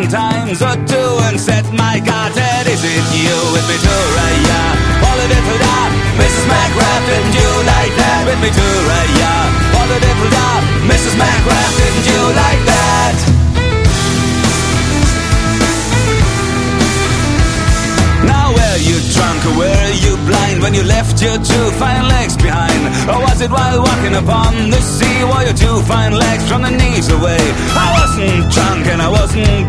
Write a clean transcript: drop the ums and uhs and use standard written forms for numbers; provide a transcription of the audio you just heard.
dozen times or two and said, my God, Ted, is it you with me too, right, yeah? All the little da, Mrs. McGrath, didn't you like that? With me too, right, yeah? All the little da, Mrs. McGrath, didn't you like that? Now were you drunk or were you blind when you left your two fine legs behind? Or was it while walking upon the sea? Were your two fine legs from the knees away? I wasn't drunk and I wasn't